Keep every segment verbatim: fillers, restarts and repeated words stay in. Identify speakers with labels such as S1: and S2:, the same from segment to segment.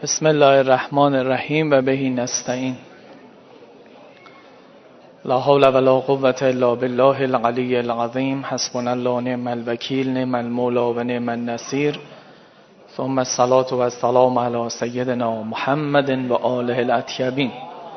S1: بسم الله الرحمن الرحیم و بهی نستعین. لا حول ولا قوة الا بالله العلی العظیم. حسبنا الله نعم الوکیل نعم المولی و نعم النصیر. ثم الصلاة و السلام علی سیدنا محمد و آله الاطیبین.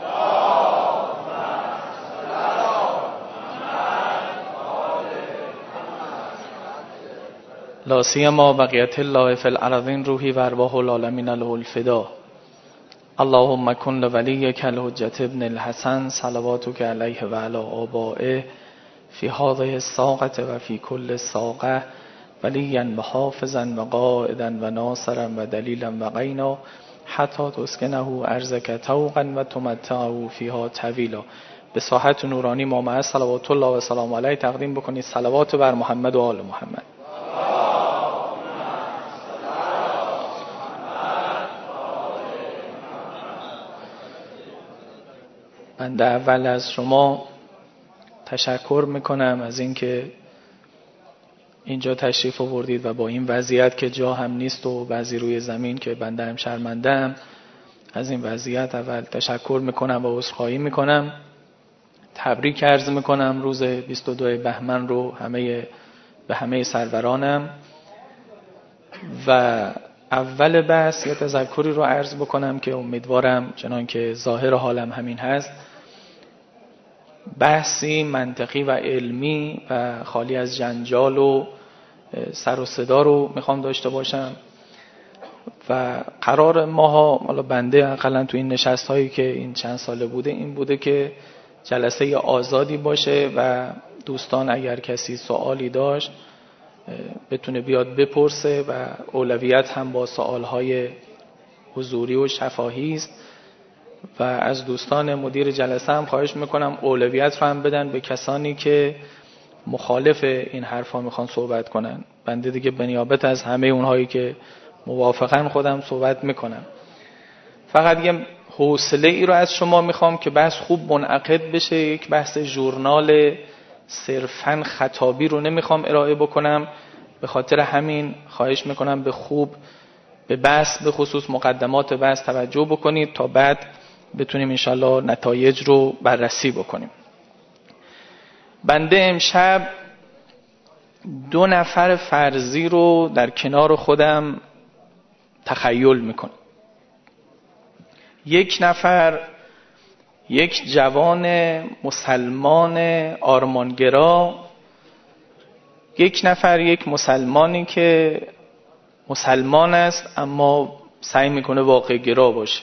S1: لا سیما بقیت الله فی الارضین روحی و ارواح العالمین له الفدا. اللهم کن لولیک الحجة ابن الحسن صلواتک علیه و علی آبائه فی هذه الساعة و فی کل ساعة ولیا و حافظا و قائدا و ناصرا و دلیلا و غینا حتی تسکنه ارضک طوقا و تمتعه فیها طویلا. به ساحت نورانی ما مع صلوات الله و سلام علیه تقدیم بکنید صلوات بر محمد و آل محمد. بنده اول از شما تشکر میکنم از اینکه اینجا تشریف آوردید و با این وضعیت که جا هم نیست و بعضی روی زمین که بنده هم شرمنده‌ام از این وضعیت اول تشکر میکنم و عذرخواهی میکنم. تبریک عرض میکنم روز بیست و دو بهمن رو همه به همه سرورانم. و اول بحث یه تذکری رو عرض بکنم که امیدوارم چنان که ظاهر حالم همین هست بحثی منطقی و علمی و خالی از جنجال و سر و صدا رو میخوام داشته باشم. و قرار ماها حالا بنده اقلا تو این نشست هایی که این چند ساله بوده این بوده که جلسه آزادی باشه و دوستان اگر کسی سوالی داشت بتونه بیاد بپرسه و اولویت هم با سوالهای حضوری و شفاهی است. و از دوستان مدیر جلسه هم خواهش میکنم اولویت رو هم بدن به کسانی که مخالف این حرفا میخوان صحبت کنن. بنده دیگه به نیابت از همه اونهایی که موافقن خودم صحبت میکنم. فقط یه حوصله ای رو از شما میخوام که بحث خوب منعقد بشه. یک بحث ژورنال صرفاً خطابی رو نمیخوام ارائه بکنم. به خاطر همین خواهش میکنم به خوب به بحث به خصوص مقدمات بحث توجه بکنید تا بعد بتونیم انشالله نتایج رو بررسی بکنیم. بنده امشب دو نفر فرضی رو در کنار خودم تخیل میکنم. یک نفر یک جوان مسلمان آرمانگرا، یک نفر یک مسلمانی که مسلمان است اما سعی میکنه واقع گرا باشه.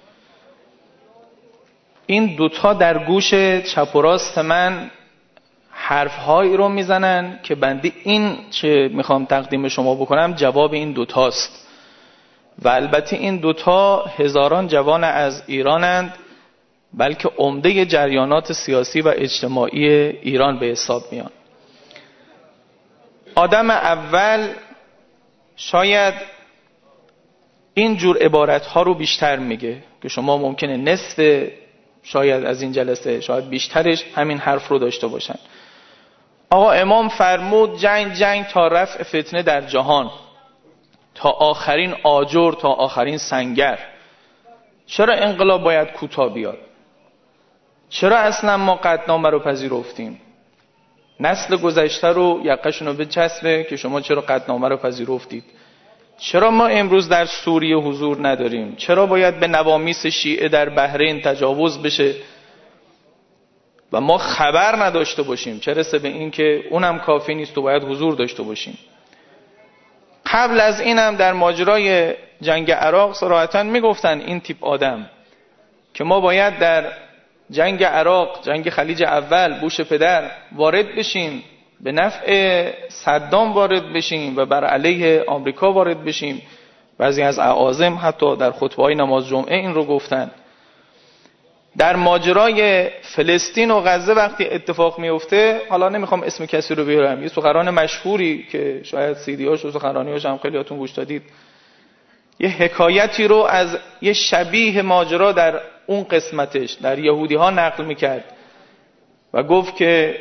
S1: این دوتا در گوش چپ و راست من حرفهایی رو میزنن که بنده این چه میخوام تقدیم شما بکنم جواب این دوتاست. و البته این دوتا هزاران جوان از ایرانند بلکه عمده جریانات سیاسی و اجتماعی ایران به حساب میان. آدم اول شاید این جور عبارت ها رو بیشتر میگه که شما ممکنه نصف شاید از این جلسه شاید بیشترش همین حرف رو داشته باشن. آقا امام فرمود جنگ جنگ تا رفع فتنه در جهان، تا آخرین آجر تا آخرین سنگر. چرا انقلاب باید کوتاه بیاد؟ چرا اصلا ما قطعنامه رو پذیرفتیم؟ نسل گذشته رو یقشون رو بچسبه که شما چرا قطعنامه رو پذیرفتید؟ چرا ما امروز در سوریه حضور نداریم؟ چرا باید به نوامیس شیعه در بحرین تجاوز بشه و ما خبر نداشته باشیم؟ چه رسه به این که اونم کافی نیست و باید حضور داشته باشیم. قبل از اینم در ماجرای جنگ عراق صراحتاً میگفتن این تیپ آدم که ما باید در جنگ عراق، جنگ خلیج اول، بوش پدر وارد بشیم، به نفع صدام وارد بشیم و بر علیه آمریکا وارد بشیم. بعضی از اعاظم حتی در خطبه‌های نماز جمعه این رو گفتن. در ماجرای فلسطین و غزه وقتی اتفاق میفته، حالا نمیخوام اسم کسی رو بیارم، یه سخنران مشهوری که شاید سیدیاش و سخنرانیاش هم خیلیاتون گوش دادید یه حکایتی رو از یه شبیه ماجرا در اون قسمتش در یهودی ها نقل میکرد و گفت که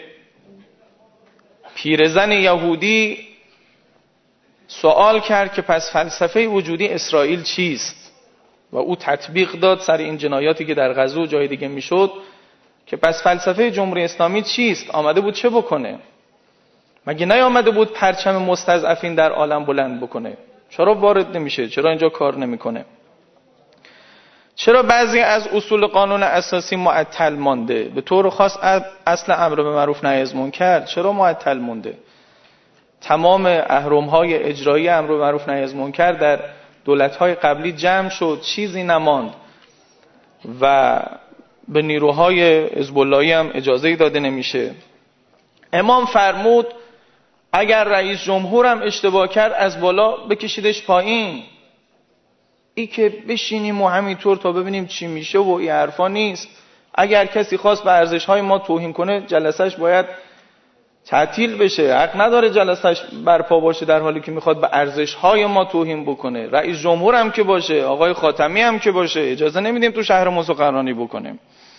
S1: پیرزن یهودی سوال کرد که پس فلسفه وجودی اسرائیل چیست؟ و او تطبیق داد سر این جنایاتی که در غزو جای دیگه میشد که پس فلسفه جمهوری اسلامی چیست؟ آمده بود چه بکنه؟ مگه نیامده بود پرچم مستضعفین در عالم بلند بکنه؟ چرا وارد نمیشه؟ چرا اینجا کار نمیکنه؟ چرا بعضی از اصول قانون اساسی معطل مانده؟ به طور خاص اصل امر به معروف نهی از منکر چرا معطل مونده؟ تمام اهرم‌های اجرایی امر به معروف نهی از منکر در دولت‌های قبلی جمع شد، چیزی نماند و به نیروهای حزب اللهی هم اجازه داده نمیشه. امام فرمود اگر رئیس جمهور هم اشتباه کرد از بالا بکشیدش پایین. ای که بشینیم و همینطور تا ببینیم چی میشه و این حرفا نیست. اگر کسی خواست به ارزش‌های ما توهین کنه جلسه‌اش باید تعطیل بشه. حق نداره جلسه‌اش برپا باشه در حالی که میخواد به ارزش‌های ما توهین بکنه. رئیس جمهور هم که باشه، آقای خاتمی هم که باشه، اجازه نمیدیم تو شهر ما سخنرانی بکنیم.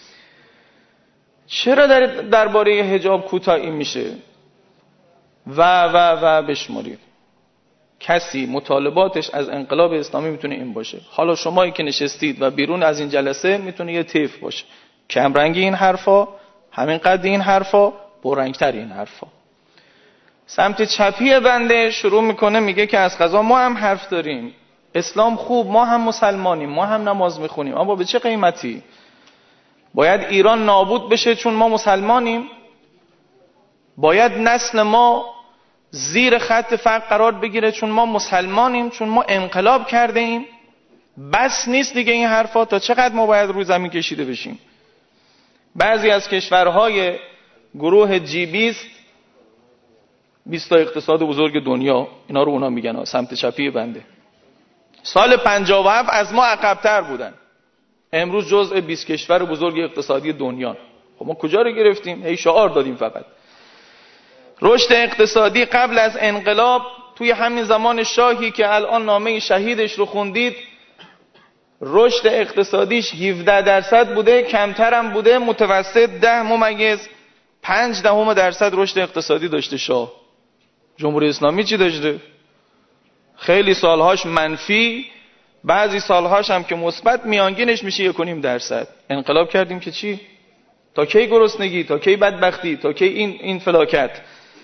S1: چرا در درباره حجاب کوتاهی میشه؟ و و و بشمارید. کسی مطالباتش از انقلاب اسلامی میتونه این باشه. حالا شمایی که نشستید و بیرون از این جلسه میتونه یه طیف باشه. کم رنگی این حرفا، همین قد این حرفا، پررنگتر این حرفا. سمت چپی بنده شروع میکنه میگه که از قضا ما هم حرف داریم. اسلام خوب، ما هم مسلمانیم، ما هم نماز میخونیم، اما به چه قیمتی؟ باید ایران نابود بشه چون ما مسلمانیم؟ باید نسل ما زیر خط فقر قرار بگیره چون ما مسلمانیم، چون ما انقلاب کرده ایم؟ بس نیست دیگه این حرفا. تا چقدر ما باید روی زمین کشیده بشیم؟ بعضی از کشورهای گروه جی بیست، بیست تا اقتصاد بزرگ دنیا، اینا رو اونا میگن ها، سمت چپی بنده، سال پنجاه و هفت از ما عقب‌تر بودن. امروز جزء بیست کشور بزرگ اقتصادی دنیا. خب ما کجا رو گرفتیم؟ هی شعار دادیم فقط. رشد اقتصادی قبل از انقلاب توی همین زمان شاهی که الان نامه شهیدش رو خوندید، رشد اقتصادیش هفده درصد بوده، کمتر هم بوده، متوسط ده ممیز پنج دهم درصد رشد اقتصادی داشته شاه. جمهوری اسلامی چی داشته؟ خیلی سالهاش منفی، بعضی سالهاش هم که مثبت، میانگینش میشه یک و نیم درصد. انقلاب کردیم که چی؟ تا کی گرسنگی؟ تا کی بدبختی؟ تا کی این این فلاکت؟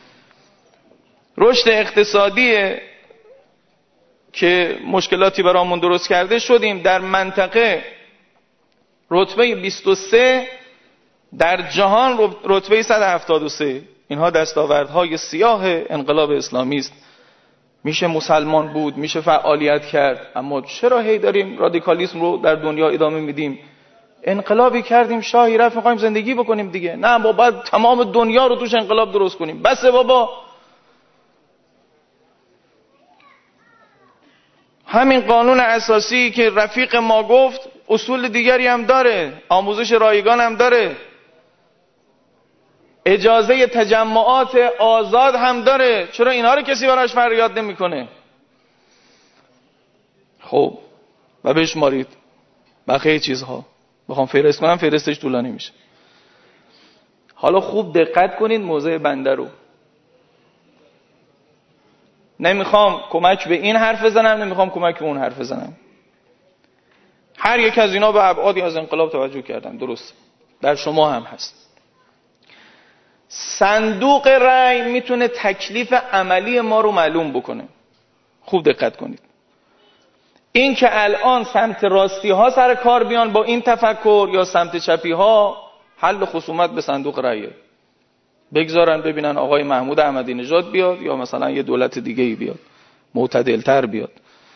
S1: رشد اقتصادی که مشکلاتی برامون درست کرده شدیم در منطقه رتبه بیست و سه، در جهان رتبه صد و هفتاد و سه. اینها دستاوردهای سیاه انقلاب اسلامی است. میشه مسلمان بود، میشه فعالیت کرد، اما چرا هی داریم رادیکالیسم رو در دنیا ادامه میدیم؟ انقلابی کردیم، شاهی رفت، میخوایم زندگی بکنیم دیگه. نه بابا، باید تمام دنیا رو توش انقلاب درست کنیم. بس بابا. همین قانون اساسی که رفیق ما گفت اصول دیگری هم داره، آموزش رایگان هم داره، اجازه تجمعات آزاد هم داره. چرا اینا رو کسی براش فریاد نمیکنه؟ خب و بشمارید بقیه چیزها. بخوام فهرست کنم فهرستش طولانی میشه. حالا خوب دقت کنید موضع بنده رو. نمیخوام کمک به این حرف بزنم، نمیخوام کمک به اون حرف بزنم. هر یک از اینا به ابعادی از انقلاب توجه کردن، درست در شما هم هست. صندوق رای میتونه تکلیف عملی ما رو معلوم بکنه. خوب دقت کنید. این که الان سمت راستی ها سر کار بیان با این تفکر یا سمت چپی ها، حل خصومت به صندوق رایه. بگذارن ببینن آقای محمود احمدی نژاد بیاد یا مثلا یه دولت دیگه ای بیاد معتدلتر بیاد.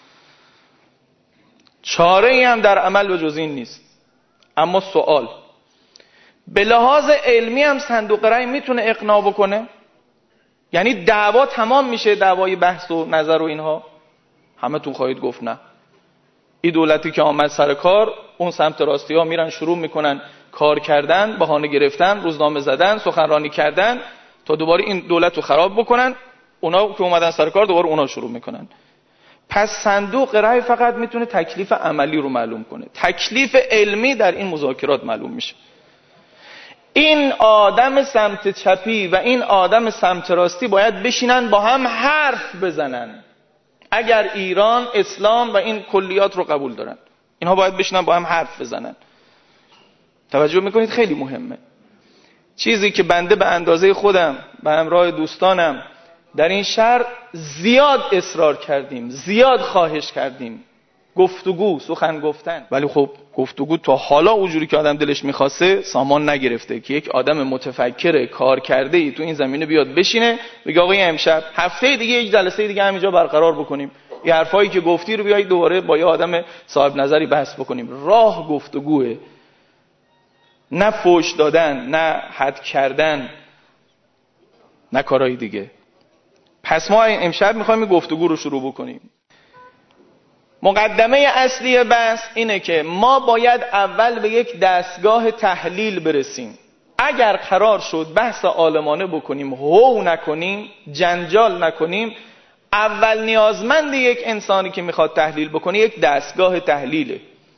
S1: چاره ای هم در عمل به جز این نیست. اما سوال، به لحاظ علمی هم صندوق رای میتونه اقناع بکنه؟ یعنی دعوا تمام میشه، دعوای بحث و نظر و اینها؟ همه تون خواهید گفت نه. این دولتی که آمد سر کار، اون سمت راستی ها میرن شروع میکنن کار کردن، بهانه گرفتن، روزنامه زدن، سخنرانی کردن تا دوباره این دولت رو خراب بکنن. اونا که اومدن سر کار دوباره اونا شروع میکنن. پس صندوق رای فقط میتونه تکلیف عملی رو معلوم کنه. تکلیف علمی در این مذاکرات معلوم میشه. این آدم سمت چپی و این آدم سمت راستی باید بشینن با هم حرف بزنن اگر ایران، اسلام و این کلیات رو قبول دارن. اینها باید بشینن با هم حرف بزنن. توجه میکنید؟ خیلی مهمه. چیزی که بنده به اندازه خودم به همراه دوستانم در این شهر زیاد اصرار کردیم، زیاد خواهش کردیم، گفتگو، سخن گفتن، ولی خب گفتگو تا حالا اونجوری که آدم دلش میخواسته سامان نگرفته که یک آدم متفکر کار کرده ای تو این زمینه بیاد بشینه بگه آقا امشب هفته دیگه یک جلسه دیگه همینجا برقرار بکنیم، این حرفایی که گفتی رو بیایید دوباره با یه آدم صاحب نظری بحث بکنیم. راه گفتگوه، نه فوش دادن، نه حد کردن، نه کارهای دیگه. پس ما امشب میخوایم گفتگو رو شروع بکنیم. مقدمه اصلی بحث اینه که ما باید اول به یک دستگاه تحلیل برسیم. اگر قرار شد بحث عالمانه بکنیم، هو نکنیم، جنجال نکنیم، اول نیازمند یک انسانی که میخواد تحلیل بکنه یک دستگاه تحلیله.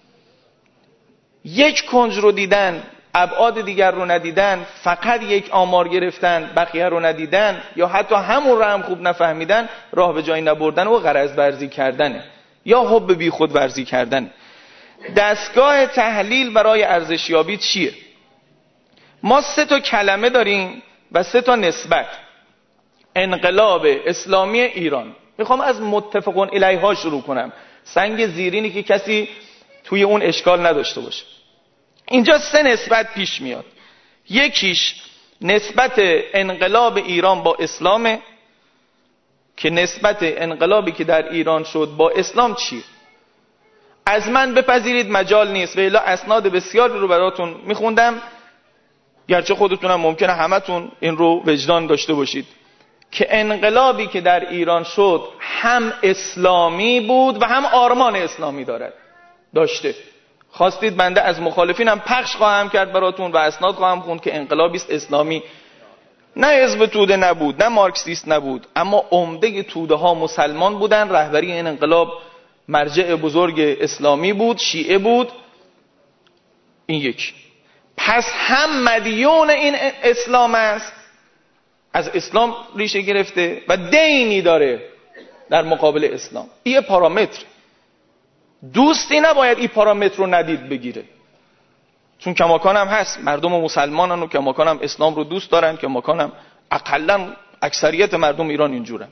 S1: یک کنج رو دیدن، ابعاد دیگر رو ندیدن، فقط یک آمار گرفتن، بقیه رو ندیدن، یا حتی همون رو هم خوب نفهمیدن، راه به جایی نبردن و غرض ورزی کردنه یا حب بی خود ورزی کردن. دستگاه تحلیل برای ارزشیابی چیه؟ ما سه تا کلمه داریم و سه تا نسبت. انقلاب اسلامی ایران. میخوام از متفقون الیها شروع کنم، سنگ زیرینی که کسی توی اون اشکال نداشته باشه. اینجا سه نسبت پیش میاد. یکیش نسبت انقلاب ایران با اسلامه که نسبت انقلابی که در ایران شد با اسلام چیه؟ از من بپذیرید مجال نیست و الا اسناد بسیاری رو براتون میخوندم، گرچه خودتونم ممکنه همتون این رو وجدان داشته باشید که انقلابی که در ایران شد هم اسلامی بود و هم آرمان اسلامی دارد داشته. خواستید بنده از مخالفینم پخش خواهم کرد براتون و اسناد خواهم خوند که انقلابی است اسلامی، نه حزب توده نبود، نه مارکسیست نبود، اما عمده توده ها مسلمان بودن. رهبری این انقلاب مرجع بزرگ اسلامی بود، شیعه بود. این یک. پس هم مدیون این اسلام است، از اسلام ریشه گرفته و دینی داره در مقابل اسلام. این پارامتر. دوستی نباید این پارامتر رو ندید بگیره، چون کماکان هم هست، مردم مسلمانن و کماکان هم اسلام رو دوست دارن، کماکان هم اقلا اکثریت مردم ایران اینجورن.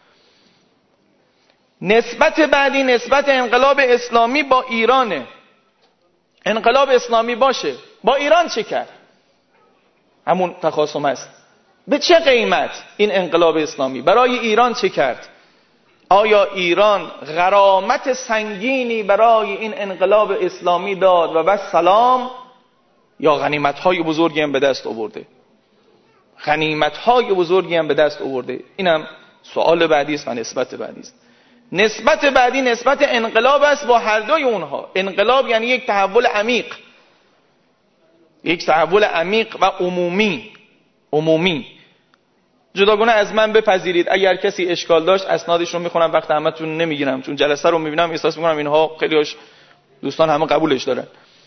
S1: نسبت بعدی نسبت انقلاب اسلامی با ایرانه. انقلاب اسلامی باشه، با ایران چه کرد؟ همون تخاصم است. به چه قیمت این انقلاب اسلامی برای ایران چه کرد؟ آیا ایران غرامت سنگینی برای این انقلاب اسلامی داد و بس سلام، یا غنیمت‌های بزرگی هم به دست آورده؟ غنیمت‌های بزرگی هم به دست آورده. اینم سوال بعدی است و نسبت بعدی است. نسبت بعدی نسبت انقلاب است با هر دوی اونها. انقلاب یعنی یک تحول عمیق، یک تحول عمیق و عمومی. عمومی جداگانه از من بپذیرید اگر کسی اشکال داشت اسنادش رو میخونم، وقت همتون نمیگیرم، چون جلسه رو میبینم احساس میکنم اینها خیلیش دوستان همه قبولش دارن.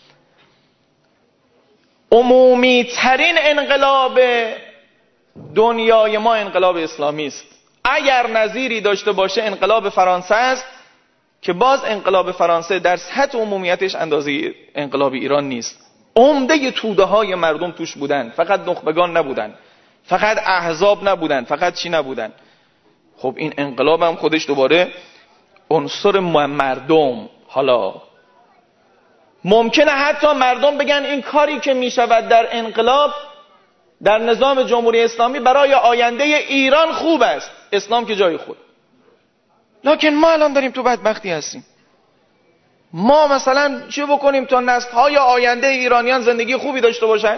S1: عمومی ترین انقلاب دنیای ما انقلاب اسلامی است. اگر نظیری داشته باشه انقلاب فرانسه است که باز انقلاب فرانسه در سطح عمومیتش اندازه انقلاب ایران نیست. عمده توده های مردم توش بودن، فقط نخبگان نبودن، فقط احزاب نبودن، فقط چی نبودن. خب این انقلاب هم خودش دوباره عنصر مردم. حالا ممکنه حتی مردم بگن این کاری که می شود در انقلاب در نظام جمهوری اسلامی برای آینده ایران خوب است، اسلام که جای خود. لکن ما الان داریم تو بدبختی هستیم. ما مثلا چه بکنیم تا نسل‌های آینده ایرانیان زندگی خوبی داشته باشن؟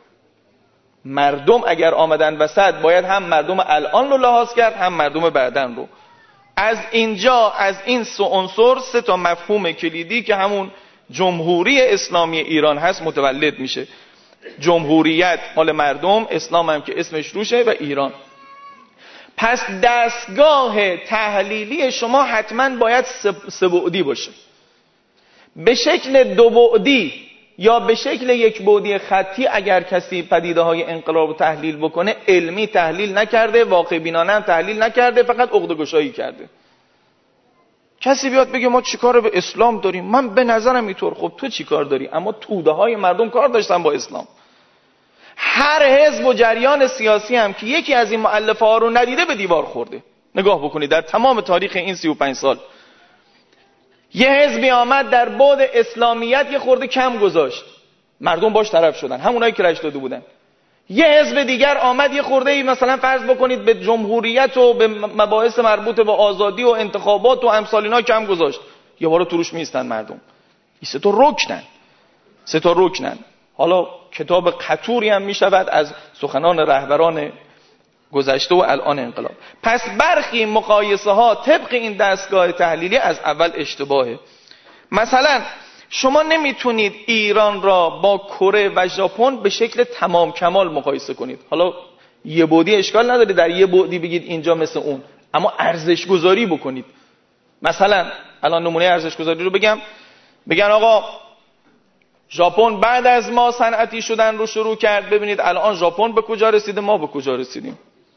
S1: مردم اگر آمدن وسط باید هم مردم الان رو لحاظ کرد هم مردم بعدن رو. از اینجا از این سه عنصر سه تا مفهوم کلیدی که همون جمهوری اسلامی ایران هست متولد میشه. جمهوریت مال مردم، اسلام هم که اسمش روشه و ایران. پس دستگاه تحلیلی شما حتما باید سه بعدی باشه. به شکل دو بعدی یا به شکل یک بعدی خطی اگر کسی پدیده های انقلاب رو تحلیل بکنه، علمی تحلیل نکرده، واقع بینانه هم تحلیل نکرده، فقط عقده گشایی کرده. کسی بیاد بگه ما چیکار به اسلام داریم، من به نظرم اینطور. خب تو چیکار داری؟ اما توده های مردم کار داشتن با اسلام. هر حزب و جریان سیاسی هم که یکی از این مؤلفه ها رو ندیده به دیوار خورده. نگاه بکنید در تمام تاریخ این سی و پنج سال یه حزبی آمد در بعد اسلامیت یه خورده کم گذاشت، مردم باش طرف شدن، همونایی که رأی داده بودن. یه حزب دیگر آمد یه خورده ای مثلا فرض بکنید به جمهوریت و به مباحث مربوط به آزادی و انتخابات و امثال اینا کم گذاشت، یه بار توش میستن مردم. این سه تا رکنن، سه تا رکنن. حالا کتاب قطوری هم میشود از سخنان رهبران گذشته و الان انقلاب. پس برخی مقایسه ها طبق این دستگاه تحلیلی از اول اشتباهه. مثلا شما نمیتونید ایران را با کره و ژاپن به شکل تمام کمال مقایسه کنید. حالا یه بعدی اشکال نداره، در یه بعدی بگید اینجا مثل اون، اما ارزش گذاری بکنید. مثلا الان نمونه ارزش گذاری رو بگم، بگن آقا ژاپن بعد از ما صنعتی شدن رو شروع کرد، ببینید الان ژاپن به کجا رسیده، ما به کجا رسیدیم.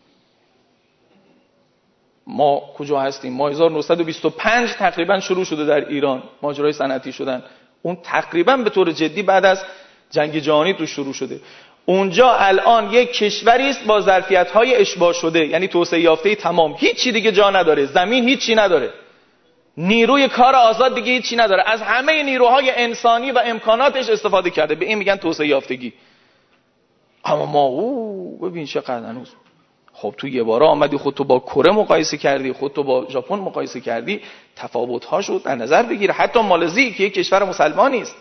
S1: ما کجا هستیم؟ ما هزار و نهصد و بیست و پنج تقریبا شروع شده در ایران ماجرای صنعتی شدن. اون تقریبا به طور جدی بعد از جنگ جهانی تو شروع شده. اونجا الان یک کشوری است با ظرفیت‌های اشباع شده، یعنی توسعه یافته تمام، هیچی دیگه جا نداره، زمین هیچی نداره، نیروی کار آزاد دیگه هیچی نداره، از همه نیروهای انسانی و امکاناتش استفاده کرده، به این میگن توسعه یافتگی. اما ما او ببین چقدر هنوز. خب تو یه باره آمدی خودتو با کره مقایسه کردی، خودتو با ژاپن مقایسه کردی، تفاوت‌هاشو در نظر بگیر. حتی مالزی که یک کشور مسلمانی است،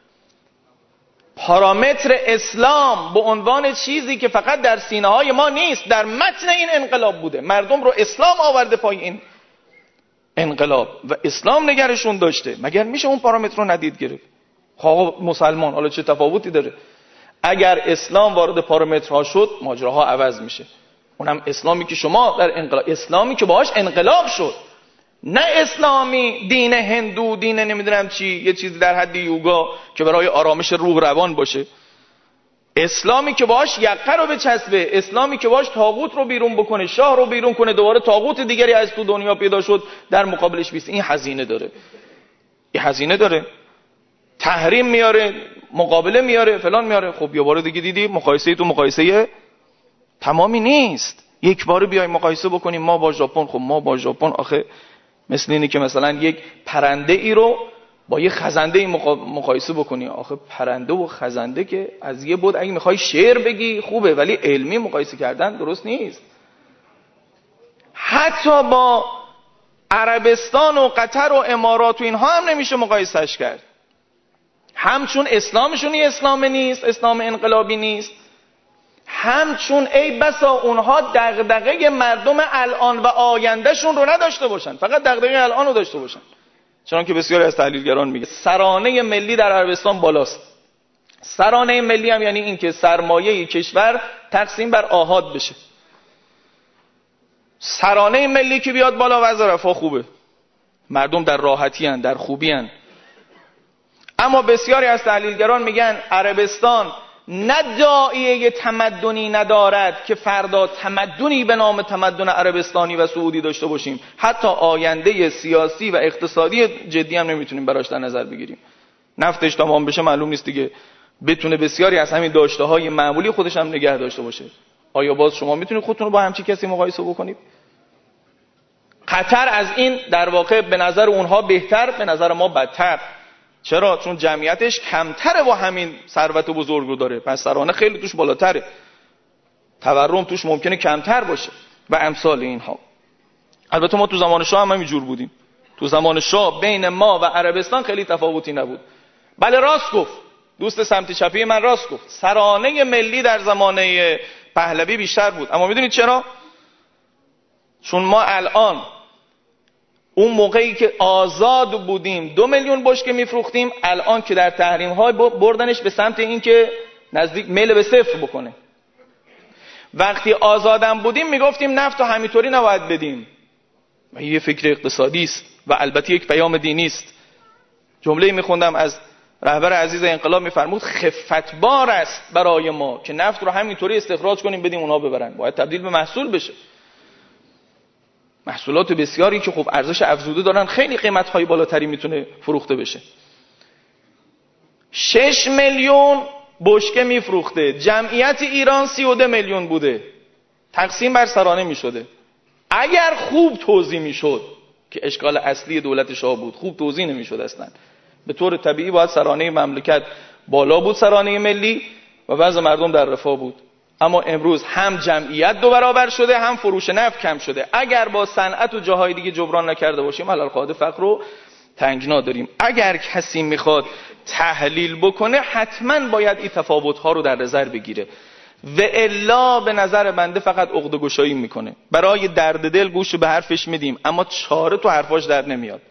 S1: پارامتر اسلام به عنوان چیزی که فقط در سینه‌های ما نیست، در متن این انقلاب بوده، مردم رو اسلام آورده پای این انقلاب و اسلام نگرشون داشته. مگر میشه اون پارامتر رو ندید گرفت؟ خب مسلمان حالا چه تفاوتی داره؟ اگر اسلام وارد پارامترها شد ماجراها عوض میشه. اونم اسلامی که شما در انقلاب، اسلامی که باهاش انقلاب شد، نه اسلامی دین هندو، دین نمیدونم چی، یه چیزی در حد یوگا که برای آرامش روح روان باشه. اسلامی که باهاش یقه رو بچسبه، اسلامی که باهاش طاغوت رو بیرون بکنه، شاه رو بیرون کنه، دوباره طاغوت دیگری از تو دنیا پیدا شد در مقابلش بیست. این هزینه داره، این هزینه داره، تحریم میاره، مقابله میاره، فلان میاره. خب یه بار دیگه دیدی مقایسه تو مقایسه تمامی نیست. یک بار بیای مقایسه بکنیم ما با ژاپن. خب ما با ژاپن آخه مثل اینه که مثلا یک پرنده ای رو با یه خزنده ای مقایسه بکنی. آخه پرنده و خزنده که از یه بود اگه میخوای شعر بگی خوبه، ولی علمی مقایسه کردن درست نیست. حتی با عربستان و قطر و امارات و اینها هم نمیشه مقایسهش کرد. همچون اسلامشون اسلام نیست، اسلام انقلابی نیست، همچون ای بسا اونها دغدغه مردم الان و آیندهشون رو نداشته باشن، فقط دغدغه الان رو داشته باشن. چون که بسیاری از تحلیلگران میگه سرانه ملی در عربستان بالاست. سرانه ملی هم یعنی این که سرمایه کشور تقسیم بر آحاد بشه. سرانه ملی که بیاد بالا وضع رفاه خوبه، مردم در راحتی هن، در خوبی هن. اما بسیاری از تحلیلگران میگن عربستان نه داعیه تمدنی ندارد که فردا تمدنی به نام تمدن عربستانی و سعودی داشته باشیم، حتی آینده سیاسی و اقتصادی جدی هم نمیتونیم براش در نظر بگیریم. نفتش تمام بشه معلوم نیست دیگه بتونه بسیاری از همین داشته های معمولی خودش هم نگه داشته باشه. آیا باز شما میتونید خودتون رو با همچین کسی مقایسه بکنید؟ قطر از این در واقع به نظر اونها بهتر، به نظر ما بدتر. چرا؟ چون جمعیتش کمتره و همین ثروت بزرگ رو داره، پس سرانه خیلی توش بالاتره، تورم توش ممکنه کمتر باشه و امثال اینها. البته ما تو زمان شاه هم همینجور بودیم. تو زمان شاه بین ما و عربستان خیلی تفاوتی نبود. بله راست گفت دوست سمت چپی من، راست گفت سرانه ملی در زمانه پهلوی بیشتر بود. اما میدونید چرا؟ چون ما الان اون موقعی که آزاد بودیم دو میلیون بشکه میفروختیم، الان که در تحریم های بردنش به سمت این که نزدیک میل به صفر بکنه. وقتی آزادم بودیم میگفتیم نفت رو همینطوری نباید بدیم و یه فکر اقتصادی است و البته یک پیام دینی است. جمله میخوندم از رهبر عزیز انقلاب، میفرمود خفتبار است برای ما که نفت رو همینطوری استخراج کنیم بدیم اونها ببرن، باید تبدیل به محصول بشه. محصولات بسیاری که خب ارزش افزوده دارن، خیلی قیمت‌های بالاتری میتونه فروخته بشه. شش میلیون بشکه میفروخته، جمعیت ایران سی و دو میلیون بوده، تقسیم بر سرانه میشده. اگر خوب توزیع میشد که اشکال اصلی دولت شاه بود، خوب توزیع نمیشد اصلا. به طور طبیعی باید سرانه مملکت بالا بود، سرانه ملی، و وضع مردم در رفاه بود. اما امروز هم جمعیت دو برابر شده، هم فروش نفت کم شده. اگر با صنعت و جاهای دیگه جبران نکرده باشیم، علل قاعده فقر رو تنگنا داریم. اگر کسی میخواد تحلیل بکنه حتما باید این تفاوت‌ها رو در نظر بگیره، و الا به نظر بنده فقط عقده گشایی میکنه. برای درد دل گوش به حرفش میدیم اما چاره تو حرفاش در نمیاد.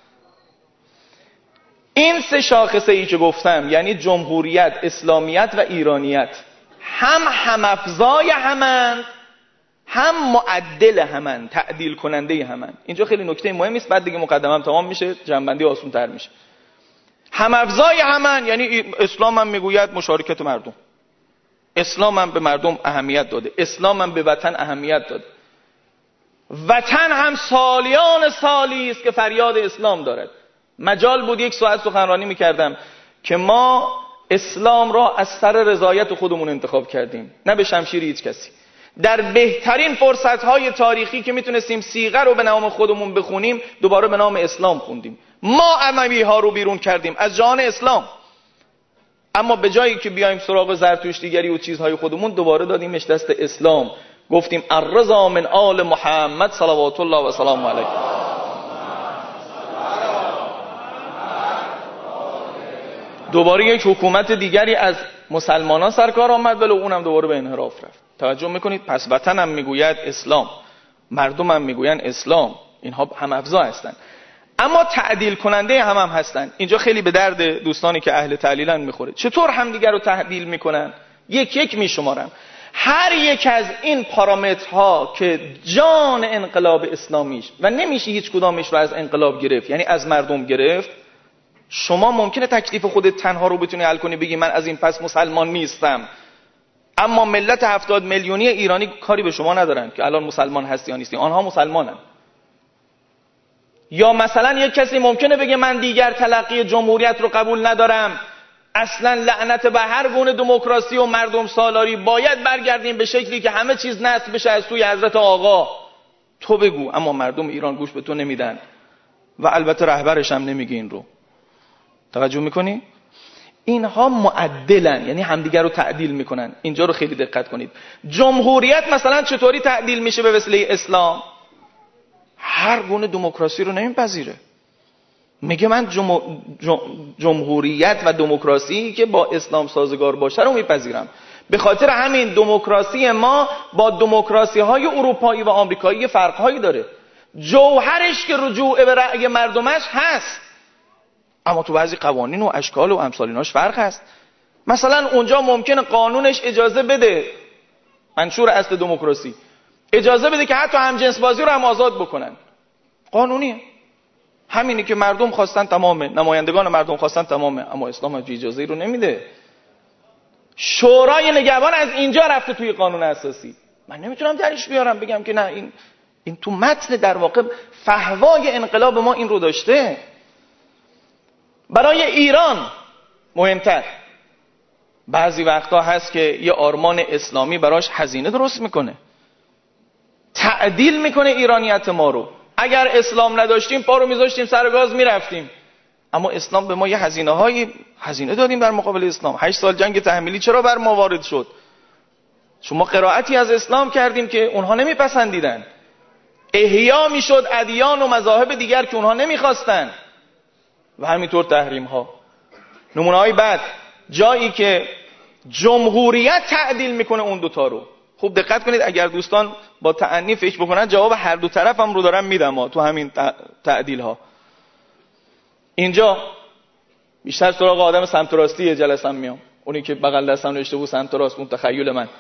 S1: این سه شاخصه ای که گفتم، یعنی جمهوریت، اسلامیت و ایرانیت، هم همافزای همند، هم معدل همند، تعدیل کننده همند. اینجا خیلی نکته مهمی است، بعد دیگه مقدمم تمام میشه، جنبندی آسان تر میشه. همافزای همند یعنی اسلام هم میگوید مشارکت مردم، اسلام هم به مردم اهمیت داده، اسلام هم به وطن اهمیت داده. وطن هم سالیان سالی است که فریاد اسلام دارد. مجال بود یک ساعت سخنرانی میکردم که ما اسلام را از سر رضایت خودمون انتخاب کردیم، نه به شمشیر هیچ کسی. در بهترین فرصت‌های تاریخی که میتونستیم صیغه رو به نام خودمون بخونیم، دوباره به نام اسلام خوندیم. ما اموی‌ها رو بیرون کردیم از جهان اسلام، اما به جایی که بیایم سراغ زرتشتیگری و چیزهای خودمون، دوباره دادیمش دست اسلام. گفتیم الرضا من آل محمد صلوات الله و سلام علیه. دوباره یک حکومت دیگری از مسلمانان سرکار آمد، ولی اونم دوباره به انحراف رفت. توجه میکنید؟ پس وطن هم میگوید اسلام، مردم هم میگوین اسلام، اینها هم افزا هستند، اما تعدیل کننده هم هم هستند. اینجا خیلی به درد دوستانی که اهل تعلیلن میخوره. چطور همدیگر رو تعدیل میکنن؟ یک یک میشمارم. هر یک از این پارامترها که جان انقلاب اسلامیش، و نمیشه هیچ کدامش رو از انقلاب گرفت، یعنی از مردم گرفت. شما ممکنه تکلیف خودت تنها رو بتونی حل کنی، بگی من از این پس مسلمان نیستم، اما ملت هفتاد میلیونی ایرانی کاری به شما ندارن که الان مسلمان هستی یا نیستی، آنها مسلمانن. یا مثلا یک کسی ممکنه بگه من دیگر تلقی جمهوریت رو قبول ندارم، اصلا لعنت به هر گونه دموکراسی و مردم سالاری، باید برگردیم به شکلی که همه چیز نصب بشه از سوی حضرت آقا. تو بگو، اما مردم ایران گوش به تو نمیدن و البته رهبرش هم نمیگه این رو. توجه میکنی؟ اینها معدلن، یعنی همدیگر رو تعدیل میکنن. اینجا رو خیلی دقت کنید. جمهوریت مثلا چطوری تعدیل میشه به وسیله اسلام؟ هر گونه دموکراسی رو نمیپذیره، میگه من جمهور... جمهوریت و دموکراسی که با اسلام سازگار باشه رو میپذیرم. به خاطر همین دموکراسی ما با دموکراسی های اروپایی و آمریکایی فرقهایی داره. جوهرش که رجوع به رأی مردمش هست، اما تو بعضی قوانین و اشکال و امثالیناش فرق هست. مثلا اونجا ممکنه قانونش اجازه بده، منشور اصل دموکراسی، اجازه بده که حتی همجنس بازی رو هم آزاد بکنن. قانونیه، همینی که مردم خواستن تمامه، نمایندگان مردم خواستن تمامه، اما اسلام هم اجازه رو نمیده. شورای نگهبان از اینجا رفته توی قانون اساسی. من نمیتونم درش بیارم بگم که نه این این تو متن در واقع فهوای انقلاب ما این رو داشته. برای ایران مهمتر بعضی وقتا هست که یه آرمان اسلامی براش هزینه درست میکنه، تعدیل میکنه ایرانیت ما رو. اگر اسلام نداشتیم پا رو میذاشتیم سر گاز میرفتیم، اما اسلام به ما یه هزینه های هزینه دادیم در مقابل اسلام. هشت سال جنگ تحمیلی چرا بر ما وارد شد؟ چون ما قرائتی از اسلام کردیم که اونها نمیپسندیدن. احیا میشد ادیان و مذاهب دیگر که اونها نمیخواستن، و همینطور تحریم ها. نمونه های بعد، جایی که جمهوریت تعدیل میکنه اون دوتا رو. خوب دقت کنید، اگر دوستان با تأنی فکر بکنن جواب هر دو طرف هم رو دارم میدم ها تو همین تعدیل ها. اینجا بیشتر سراغ آدم سمت راستی جلسم میام، اونی که بغل دستم نوشته بود سمت راست، اون تخیل من.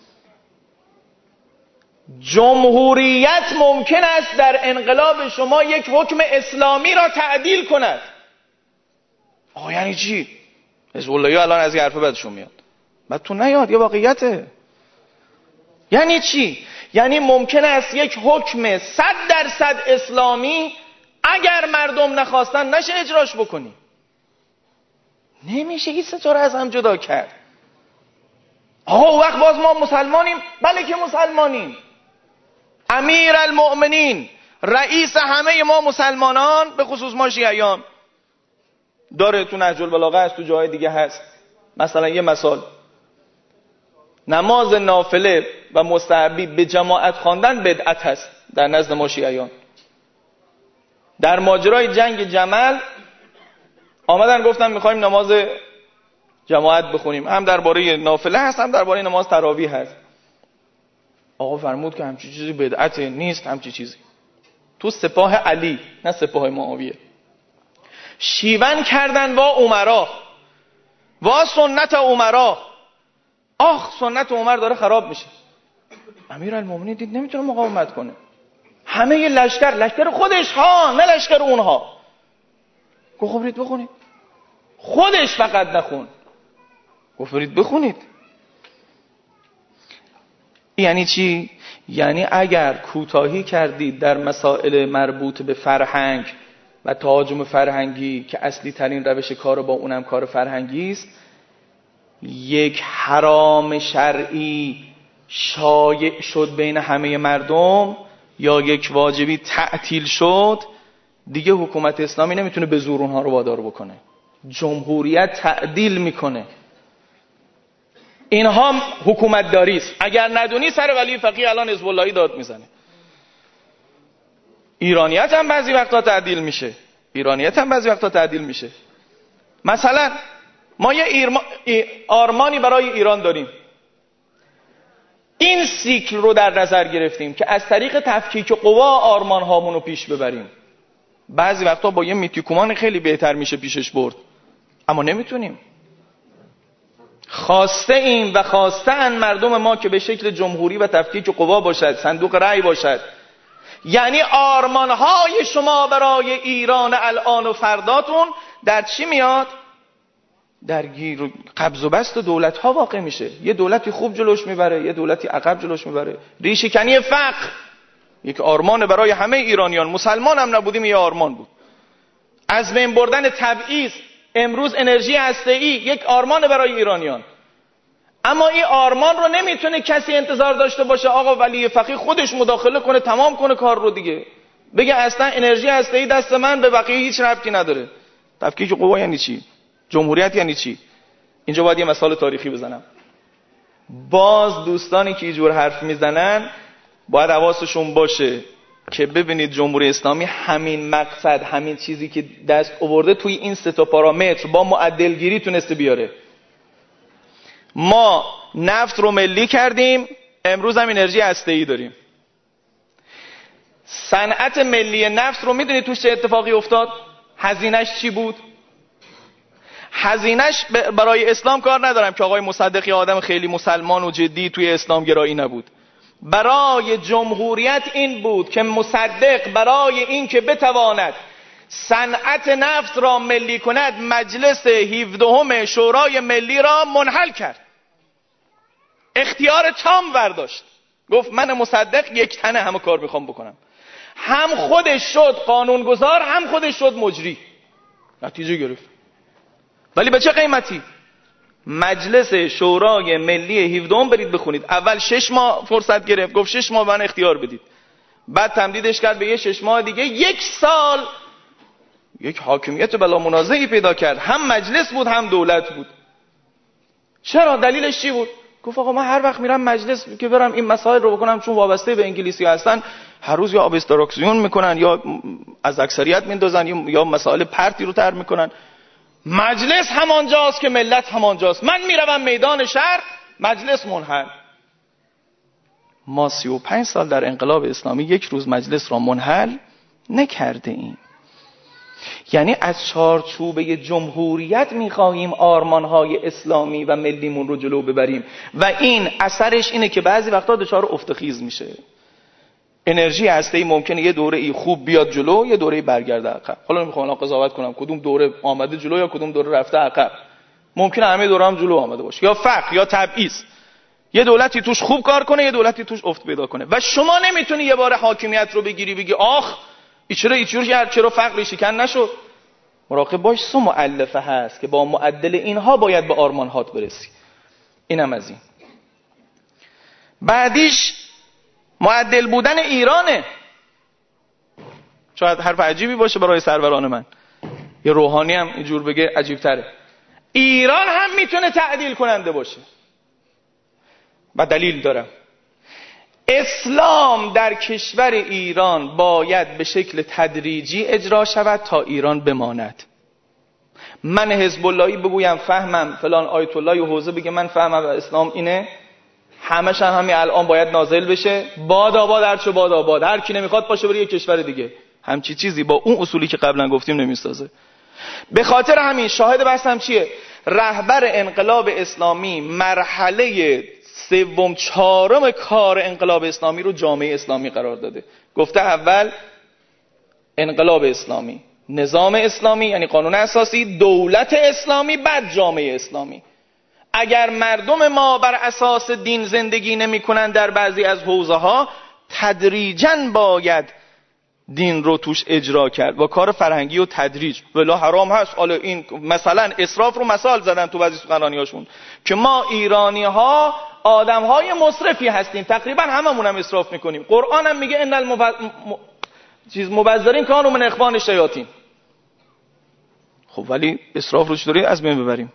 S1: جمهوریت ممکن است در انقلاب شما یک حکم اسلامی را تعدیل کند. آقا یعنی چی؟ حزب اللهی الان از این حرف بدشون میاد، بعد تو نیاد، یه واقعیته. یعنی چی؟ یعنی ممکن است یک حکم صد درصد اسلامی اگر مردم نخواستن نشه اجراش بکنی. نمیشه این سه تا رو از هم جدا کرد. آقا وقت باز ما مسلمانیم؟ بله که مسلمانیم. امیر المؤمنین، رئیس همه ما مسلمانان، به خصوص ما شیعیان، داره تو نهج البلاغه هست، تو جای دیگه هست. مثلا یه مثال، نماز نافله و مستحبی به جماعت خواندن بدعت هست در نزد ما شیعیان. در ماجرای جنگ جمل آمدن گفتن میخوایم نماز جماعت بخونیم، هم درباره نافله هست هم درباره نماز تراویح هست. آقا فرمود که همچی چیزی بدعت نیست، همچی چیزی. تو سپاه علی، نه سپاه معاویه، شیون کردن وا عمرا، وا سنت عمرا. آخ سنت عمر داره خراب میشه. امیرالمومنین دید نمیتونه مقاومت کنه. همه ی لشکر، لشکر خودش ها، نه لشکر اونها. گفت خب برید بخونید. خودش فقط نخون. گفت برید بخونید. یعنی چی؟ یعنی اگر کوتاهی کردید در مسائل مربوط به فرهنگ و تهاجم فرهنگی که اصلی ترین روش کار با اونم کار فرهنگی است، یک حرام شرعی شایع شد بین همه مردم یا یک واجبی تعطیل شد، دیگه حکومت اسلامی نمیتونه به زور اونها رو وادار بکنه. جمهوریت تعدیل میکنه. اینها حکومت داری است. اگر ندونی سر ولی فقیه الان حزب اللهی داد میزنه. ایرانیت هم بعضی وقتا تعدیل میشه. ایرانیت هم بعضی وقتا تعدیل میشه. مثلا ما یه ایرما... آرمانی برای ایران داریم. این سیکل رو در نظر گرفتیم که از طریق تفکیک قوا آرمان هامون رو پیش ببریم. بعضی وقتا با یه میتیکومان خیلی بهتر میشه پیشش برد، اما نمیتونیم. خواسته ایم و خواسته ان مردم ما که به شکل جمهوری و تفکیک قوا باشد، صندوق رأی باشد. یعنی آرمانهای شما برای ایران الان و فرداتون در چی میاد؟ در گیر قبض و بست دولت ها واقع میشه. یه دولتی خوب جلوش میبره، یه دولتی عقب جلوش میبره. ریشه کنی فقر یک آرمان برای همه ایرانیان، مسلمان هم نبودیم یه آرمان بود. از بین بردن تبعیض، امروز انرژی هسته‌ای یک آرمان برای ایرانیان. اما این آرمان رو نمیتونه کسی انتظار داشته باشه آقا ولی فقیه خودش مداخله کنه تمام کنه کار رو دیگه. بگه اصلا انرژی هسته‌ای دست من، به بقیه هیچ ربطی نداره. تفکیک قوا یعنی چی؟ جمهوریت یعنی چی؟ اینجا باید یه مثال تاریخی بزنم. باز دوستانی که اینجور حرف میزنن باید حواسشون باشه که ببینید جمهوری اسلامی همین مقصد، همین چیزی که دست آورده توی این سه تا پارامتر با معدلگیری تونسته بیاره. ما نفت رو ملی کردیم، امروز هم انرژی هسته‌ای داریم. صنعت ملی نفت رو میدونید توش چه اتفاقی افتاد؟ هزینه‌اش چی بود؟ هزینه‌اش برای اسلام کار ندارم که آقای مصدقی آدم خیلی مسلمان و جدی توی اسلام گرایی نبود. برای جمهوریت این بود که مصدق برای این که بتواند صنعت نفت را ملی کند مجلس هفدهم شورای ملی را منحل کرد. اختیار تام برداشت. گفت من مصدق یک تنه همه کار میخوام بکنم. هم خودش شد قانونگذار، هم خودش شد مجری. نتیجه گرفت. ولی به چه قیمتی؟ مجلس شورای ملی هفدهم برید بخونید. اول شش ماه فرصت گرفت، گفت شش ماه من اختیار بدید. بعد تمدیدش کرد به یه شش ماه دیگه، یک سال یک حاکمیت بلا منازعی پیدا کرد. هم مجلس بود هم دولت بود. چرا؟ دلیلش چی بود؟ گفت آقا من هر وقت میرم مجلس که برم این مسائل رو بکنم، چون وابسته به انگلیسی هستن، هر روز یا ابستراکسیون میکنن یا از اکثریت میندازن یا مسائل پرتی رو طرح میکنن. مجلس همانجاست که ملت همانجاست. من میروم میدان شهر، مجلس منحل. ما سی و پنج سال در انقلاب اسلامی یک روز مجلس را منحل نکرده ایم. یعنی از چارچوبه جمهوریت میخواهیم آرمانهای اسلامی و ملیمون رو جلو ببریم و این اثرش اینه که بعضی وقتا دچار افتخیز میشه. انرژی هسته‌ای ممکنه یه دوره ای خوب بیاد جلو، یه دوره برگرده عقب. حالا نمیخوام قضاوت کنم کدوم دوره آمده جلو یا کدوم دوره رفته عقب. ممکنه همه دوره هم جلو آمده باشه، یا فقر یا تبعیض. یه دولتی توش خوب کار کنه، یه دولتی توش افت پیدا کنه. و شما نمیتونی یه بار حاکمیت رو بگیری بگی آخ ای چرا ایچور کرد، چرا فقر شکن نشد. مراقب باش، سو مؤلفه هست که با معدل اینها باید به آرمانهات برسی. اینم از این. بعدیش معدل بودن ایرانه. شاید حرف عجیبی باشه برای سروران من، یه روحانی هم اینجور بگه عجیب تره. ایران هم میتونه تعدیل کننده باشه و دلیل دارم. اسلام در کشور ایران باید به شکل تدریجی اجرا شود تا ایران بماند. من حزب اللهی بگویم فهمم، فلان آیت الله و حوزه بگه من فهمم اسلام اینه، همش هم همین الان باید نازل بشه. باد آباد هرچه باد آباد، هر کی نمیخواد باشه بره یه کشور دیگه. همچی چیزی با اون اصولی که قبلا گفتیم نمیسازه. به خاطر همین شاهد بحثم چیه؟ رهبر انقلاب اسلامی مرحله سوم چهارم کار انقلاب اسلامی رو جامعه اسلامی قرار داده. گفته اول انقلاب اسلامی، نظام اسلامی یعنی قانون اساسی، دولت اسلامی، بعد جامعه اسلامی. اگر مردم ما بر اساس دین زندگی نمی کنن در بعضی از حوزه ها، تدریجاً باید دین رو توش اجرا کرد با کار فرهنگی و تدریج. ولی حرام هست. حالا این مثلا اسراف رو مثال زدن تو بعضی سخنرانی‌هاشون که ما ایرانی ها آدم های مصرفی هستیم، تقریبا هممون هم اسراف میکنیم. قرآن هم میگه ان المب... م... چیز مبذرین کانوا من اخوان الشیاطین. خب ولی اسراف رو چطوری از بین ببریم؟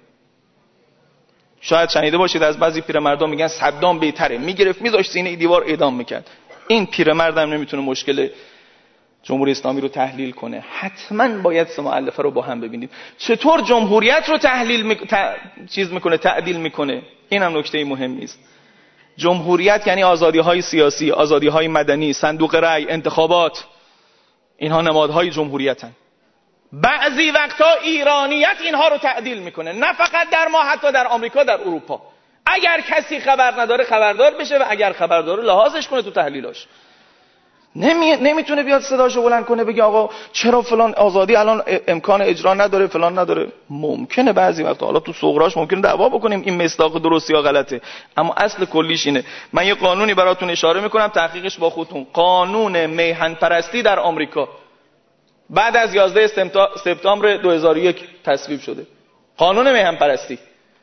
S1: شاید شنیده باشید از بعضی پیرمردان میگن صدام بهتره، میگرفت میذاشت سینه دیوار اعدام میکرد. این پیرمرد هم نمیتونه مشکل جمهوری اسلامی رو تحلیل کنه. حتما باید سه مؤلفه رو با هم ببینید. چطور جمهوریت رو تحلیل می... ت... چیز میکنه، تعدیل میکنه. این هم نکته مهمی است. جمهوریت یعنی آزادی‌های سیاسی، آزادی‌های مدنی، صندوق رأی، انتخابات. اینها نمادهای جمهوریتن. بعضی وقتا ایرانیت اینها رو تعدیل میکنه، نه فقط در ما، حتی در آمریکا، در اروپا. اگر کسی خبر نداره خبردار بشه و اگر خبر داره لحاظش کنه تو تحلیلاش. نمی... نمیتونه بیاد صداشو بلند کنه بگه آقا چرا فلان آزادی الان امکان اجرا نداره، فلان نداره. ممکنه بعضی وقتا، حالا تو صغراش ممکنه دعوا بکنیم این مصداق درستی یا غلطه، اما اصل کلیش اینه. من یه قانونی براتون اشاره میکنم، تحقیقش با خودتون. قانون میهن پرستی در آمریکا بعد از یازده سپتامبر دو هزار و یک تصویب شده. قانون میهن پرستی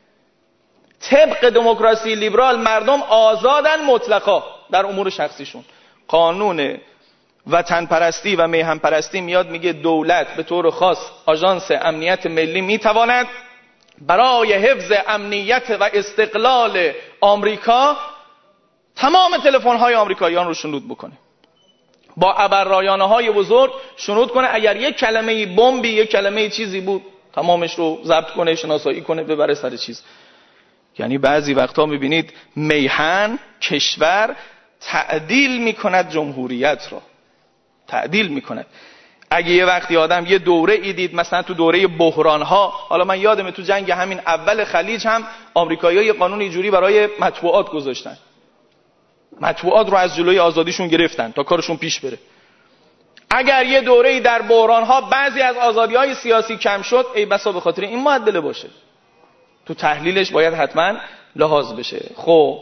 S1: طبق دموکراسی لیبرال مردم آزادن مطلقا در امور شخصیشون. قانون وطن پرستی و میهن پرستی میاد میگه دولت به طور خاص آژانس امنیت ملی میتواند برای حفظ امنیت و استقلال آمریکا تمام تلفن‌های آمریکاییان رو شنود بکنه، با ابررایانه‌های بزرگ شنود کنه. اگر یک کلمه بمبی، یک کلمه چیزی بود، تمامش رو ضبط کنه، شناسایی کنه، ببره سر چیز. یعنی بعضی وقتا میبینید میهن کشور تعدیل میکند جمهوریت رو، تعدیل میکند. اگه یه وقتی آدم یه دوره ای دید، مثلا تو دوره بحران ها، حالا من یادمه تو جنگ همین اول خلیج هم آمریکایی‌ها یه قانون اینجوری برای مطبوعات گذاشتن، مطبوعات رو از جلوی آزادیشون گرفتن تا کارشون پیش بره. اگر یه دوره‌ای در بحران ها بعضی از آزادی‌های سیاسی کم شد، ای بسا به خاطر این معدله باشه. تو تحلیلش باید حتما لحاظ بشه. خب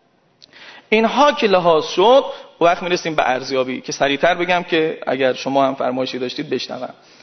S1: اینها که لحاظ شد، وقت میرسیم به ارزیابی که سریعتر بگم که اگر شما هم فرمایشی داشتید بشنوم.